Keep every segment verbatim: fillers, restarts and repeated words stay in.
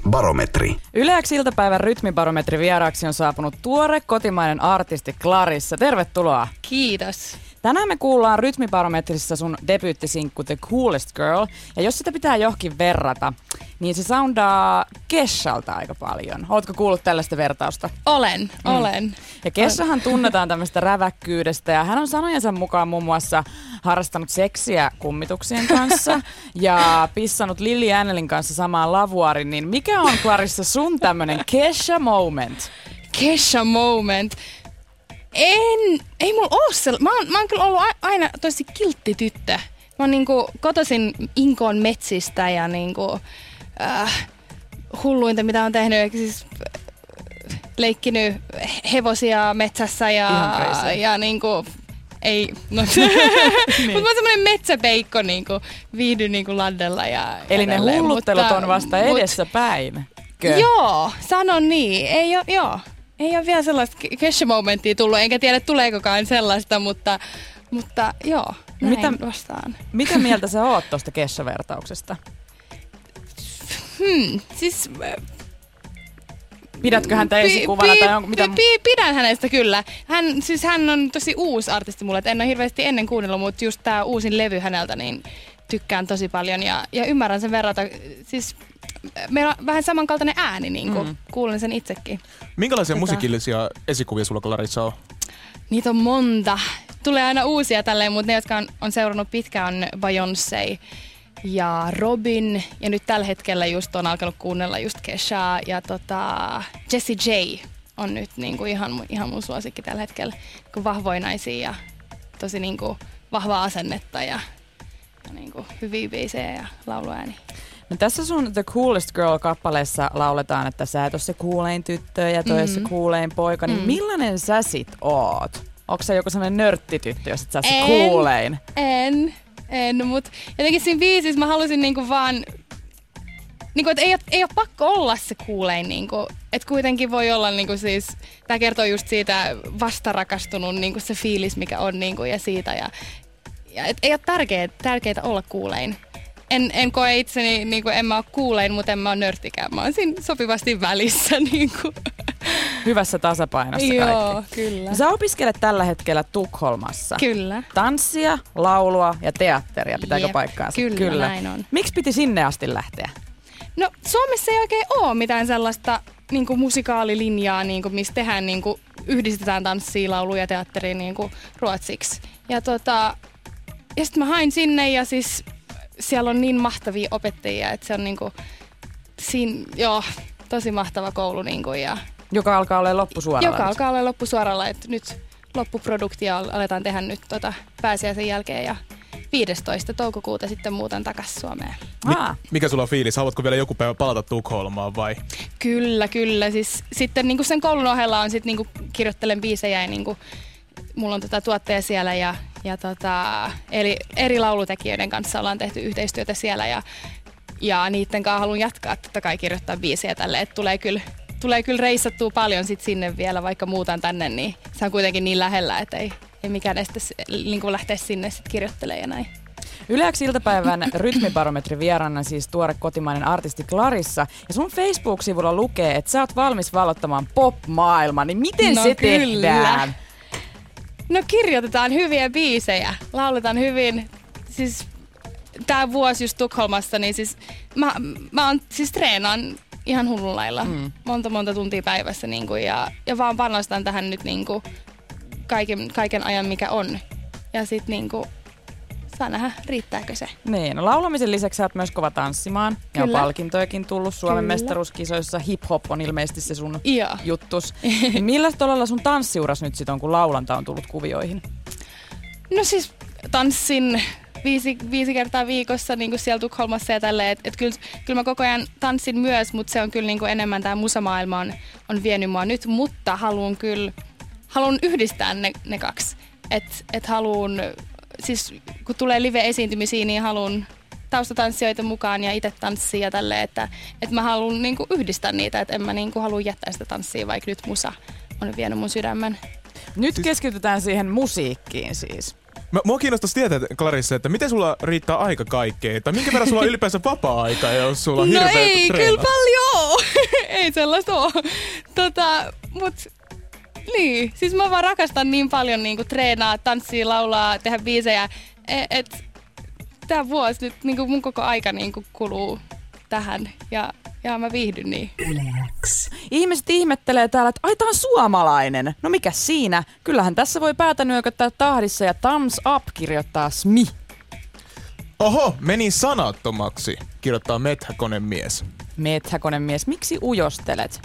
Rytmibarometri. Yle X iltapäivän Rytmibarometri vieraaksi on saapunut tuore kotimainen artisti Clarissa. Tervetuloa. Kiitos. Tänään me kuullaan Rytmibarometrissa sun debyyttisinkku The Coolest Girl. Ja jos sitä pitää johonkin verrata, niin se soundaa Keshalta aika paljon. Ootko kuullut tällaista vertausta? Olen, Mm. olen. Ja Keshahan tunnetaan tämmöistä räväkkyydestä ja hän on sanojensa mukaan muun muassa harrastanut seksiä kummituksien kanssa ja pissannut Lily Annelin kanssa samaan lavuaarin. Niin mikä on, Clarissa, sun tämmönen Kesha moment? Kesha moment. En, ei mulla oo sell- mä, oon, mä oon kyllä ollut a- aina tosi kiltti tyttö. Mä oon niinku kotoisin Inkoon metsistä ja niinku äh, hulluinta mitä on tehnyt. Siis äh, leikkinyt hevosia metsässä ja, ja niinku ei, no niin. Mutta mä oon semmonen metsäpeikko niinku, viihdyn niinku laddella ja Eli ne edelleen, hulluttelut mutta, on vasta mut, edessä päin. Joo, sanon niin. Ei oo, joo. Ei ole vielä sellaista Kesha-momenttia tullut, enkä tiedä tuleekokaan sellaista, mutta, mutta joo, näin mitä, vastaan. Mitä mieltä sä oot tosta Kesha-vertauksesta? Hmm, siis... Pidätkö häntä esikuvana? Pi, tai onko, mitä... pi, pidän hänestä kyllä. Hän, siis hän on tosi uusi artisti mulle, että en ole hirveästi ennen kuunnellut, mutta just tää uusin levy häneltä, niin tykkään tosi paljon ja, ja ymmärrän sen verrata. Siis meillä on vähän samankaltainen ääni, niin kuin mm. kuulen sen itsekin. Minkälaisia Tätä. musiikillisia esikuvia sulla, Clarissa, on? Niitä on monta. Tulee aina uusia tälleen, mutta ne, jotka on, on seurannut pitkään, on Beyoncé ja Robin. Ja nyt tällä hetkellä just on alkanut kuunnella just Keshaa ja tota, Jessie J on nyt niinku ihan, ihan mun suosikki tällä hetkellä. Niinku vahvoja naisia ja tosi niinku vahvaa asennetta ja, ja niinku hyviä biisejä ja lauluääni. No tässä sun The Coolest Girl-kappaleessa lauletaan, että sä et ole se kuulein tyttö ja toi mm-hmm. se kuulein poika. Niin mm. millainen sä sit oot? Onko sä joku sellainen nörttityttö, jos et sä oot se kuulein? En, en, mut jotenkin siinä biisissä mä halusin niinku vaan, niinku, että ei, ei ole pakko olla se kuulein. Niinku, että kuitenkin voi olla niinku siis, tää kertoo just siitä vastarakastunut niinku se fiilis, mikä on niinku, ja siitä. Ja, ja et ei ole tärkeää, tärkeää olla kuulein. En, en koe itseni, niin kuin en mä ole kuulein, mutta en mä ole nörttikään. Mä oon siinä sopivasti välissä. Niin kuin. Hyvässä tasapainossa kaikki. Joo, kyllä. Sä opiskelet tällä hetkellä Tukholmassa. Kyllä. Tanssia, laulua ja teatteria, pitääkö Jep, paikkaansa? Kyllä, kyllä, näin on. Miksi piti sinne asti lähteä? No Suomessa ei oikein ole mitään sellaista niin kuin musikaalilinjaa, niin kuin, missä tehdään, niin kuin, yhdistetään tanssia, laulua ja teatteria niin kuin ruotsiksi. Ja, tota, ja sitten mä hain sinne ja siis... Siellä on niin mahtavia opettajia, että se on niinku, siinä, joo, tosi mahtava koulu. Niinku, ja joka alkaa olla loppusuoralla. Joka alkaa olla loppusuoralla, että nyt loppuproduktia aletaan tehdä nyt tota, pääsiäisen jälkeen ja viidestoista toukokuuta sitten muutan takaisin Suomeen. Mi- mikä sulla on fiilis? Haluatko vielä joku päivä palata Tukholmaan vai? Kyllä, kyllä. Siis, sitten niinku sen koulun ohella on sit, niinku, kirjoittelen biisejä ja niinku, mulla on tota, tuottaja siellä ja Ja tota, eli eri laulutekijöiden kanssa ollaan tehty yhteistyötä siellä ja, ja niiden kanssa haluan jatkaa totta kai kirjoittaa biisejä tälle, että tulee kyllä, tulee kyllä reissattua paljon sit sinne vielä, vaikka muutan tänne, niin se on kuitenkin niin lähellä, että ei, ei mikään este niin kuin lähteä sinne sit kirjoittelemaan ja näin. Yle X iltapäivän Rytmibarometri vieraana siis tuore kotimainen artisti Clarissa. Ja sun Facebook-sivulla lukee, että sä oot valmis vallottamaan pop-maailman, niin miten no se kyllä. tehdään? No kirjoitetaan hyviä biisejä, lauletaan hyvin. Siis tää vuosi just Tukholmassa, niin siis mä, mä oon siis treenaan ihan hullun lailla. Mm. Monta monta tuntia päivässä niin kuin, ja, ja vaan panostan tähän nyt niin kuin, kaiken, kaiken ajan mikä on. Ja sit niin kuin, saa nähdä, riittääkö se. Niin, no laulamisen lisäksi sä oot myös kova tanssimaan. Ja on palkintojakin tullut Suomen Kyllä. mestaruuskisoissa. Hip-hop on ilmeisesti se sun Joo. juttus. Niin millä tolalla sun tanssiuras nyt sit on, kun laulanta on tullut kuvioihin? No siis tanssin viisi, viisi kertaa viikossa niin kuin siellä Tukholmassa ja tälleen. Että et kyllä, kyllä mä koko ajan tanssin myös, mutta se on kyllä niin kuin enemmän tää musamaailma on, on vienyt mua nyt. Mutta haluan kyllä, haluan yhdistää ne, ne kaksi. Että et haluan... Siis kun tulee live-esiintymisiä, niin haluan taustatanssijoita mukaan ja itse tanssia ja tälleen, että, että mä haluan niinku yhdistää niitä, että en mä niinku halua jättää sitä tanssia, vaikka nyt musa on vienyt mun sydämen. Nyt siis... keskitytään siihen musiikkiin siis. Mä, mua kiinnostaisi tietää, Clarissa, että miten sulla riittää aika kaikkeen, tai minkä verran sulla on ylipäänsä vapaa-aikaa, jos sulla on no hirveä ei, treena? kyllä paljon! ei sellaista oo. Tota, mut niin, siis mä vaan rakastan niin paljon niinku treenaa, tanssia, laulaa, tehdä biisejä, että et, tää vuosi nyt niinku mun koko aika niinku kuluu tähän ja, ja mä viihdyn niin. Ihmiset ihmettelee täällä, että ai tää on suomalainen. No mikä siinä? Kyllähän tässä voi päätä nyököttää tahdissa ja thumbs up kirjoittaa Smi. Oho, meni sanattomaksi, kirjoittaa Methäkonen mies. Methäkonen mies, miksi ujostelet?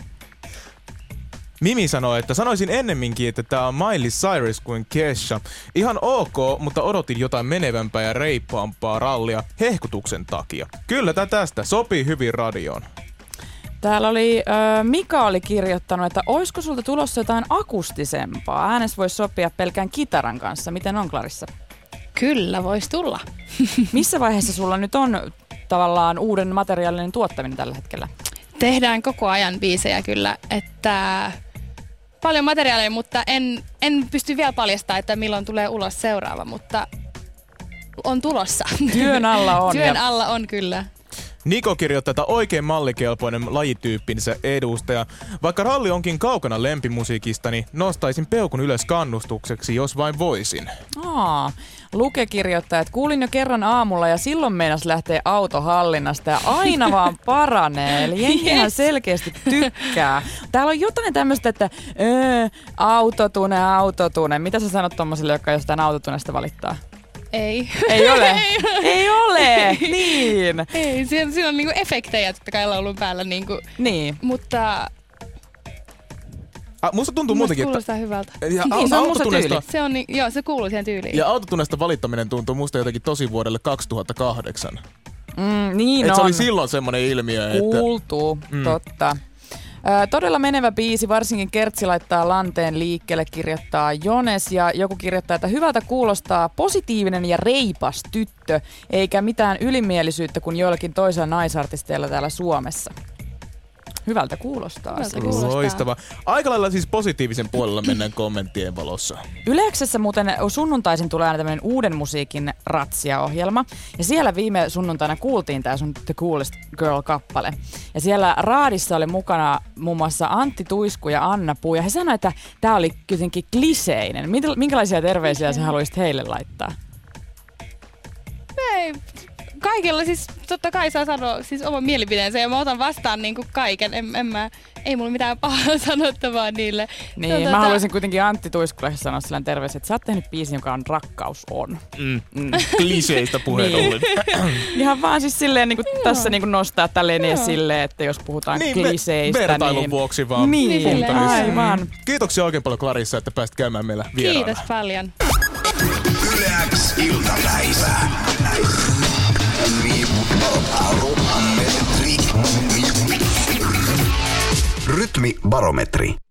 Mimi sanoi, että sanoisin ennemminkin, että tää on Miley Cyrus kuin Kesha. Ihan ok, mutta odotin jotain menevämpää ja reippaampaa rallia hehkutuksen takia. Kyllä tää tästä sopii hyvin radioon. Täällä oli, äh, Mika oli kirjoittanut, että oisko sulta tulossa jotain akustisempaa? Äänes voisi sopia pelkään kitaran kanssa. Miten on, Clarissa? Kyllä, vois tulla. Missä vaiheessa sulla nyt on tavallaan uuden materiaalinen tuottaminen tällä hetkellä? Tehdään koko ajan biisejä kyllä, että paljon materiaalia, mutta en, en pysty vielä paljastamaan, että milloin tulee ulos seuraava, mutta on tulossa. Työn alla on. Työn ja... alla on kyllä. Niko kirjoittaa, että oikein mallikelpoinen lajityyppinsä edustaja. Vaikka ralli onkin kaukana lempimusiikistani, nostaisin peukun ylös kannustukseksi, jos vain voisin. Aa, Luke kirjoittaa, että kuulin jo kerran aamulla ja silloin meinas lähtee autohallinnasta ja aina vaan paranee. Eli jengihän yes. selkeästi tykkää. Täällä on jotain tämmöistä, että öö, autotune, autotune. Mitä sä sanot tommoselle, joka jostain autotunesta valittaa? Ei. Ei ole? Ei ole. Ei ole, niin. Ei, siinä, siinä on niinku efektejä totta kai laulun päällä. Niinku. Niin. Mutta... Ah, musta tuntuu muutenkin, että... kuulostaa hyvältä. Ja niin, se on musta tyyli. Se on, niin, joo, se kuuluu siihen tyyliin. Ja autotunnesta valittaminen tuntuu musta jotenkin tosi vuodelle kaksituhattakahdeksan. Mm, niin Et on. se oli silloin semmoinen ilmiö, että... Kuultuu, mm. totta. Ö, todella menevä biisi, varsinkin Kertsi laittaa lanteen liikkeelle, kirjoittaa Jones ja joku kirjoittaa, että hyvältä kuulostaa positiivinen ja reipas tyttö, eikä mitään ylimielisyyttä kuin joillakin toisilla naisartisteilla täällä Suomessa. Hyvältä kuulostaa. Hyvältä kuulostaa. Loistava. Aika lailla siis positiivisen puolella mennään kommenttien valossa. Yleksessä muuten sunnuntaisin tulee aina tämmöinen uuden musiikin ratsia-ohjelma. Ja siellä viime sunnuntaina kuultiin tää sun The Coolest Girl-kappale. Ja siellä raadissa oli mukana muun muassa Antti Tuisku ja Anna Puu. Ja he sanoivat, että tää oli jotenkin kliseinen. Minkälaisia terveisiä sä haluaisit heille laittaa? Ei. Kaikilla siis totta kai saa sanoa siis oman mielipiteensä ja mä otan vastaan niinku kaiken. En, en mä, ei mulla mitään pahaa sanottavaa niille. Niin, no, mä tota... haluaisin kuitenkin Antti Tuiskulle sanoa sellainen terveys, että sä oot tehnyt biisin, joka on Rakkaus on. Mm. Mm. Kliseistä puheen niin. ollen. Ihan vaan siis silleen niin kuin tässä niin kuin nostaa tälleen ja silleen, että jos puhutaan niin, kliseistä. Ver- vertailun niin... vuoksi vaan. Niin, niin aivan. Kiitoksia oikein paljon Clarissa, että pääsit käymään meillä vieraana. Kiitos paljon. Yle X iltapäivä. Rytmibarometri.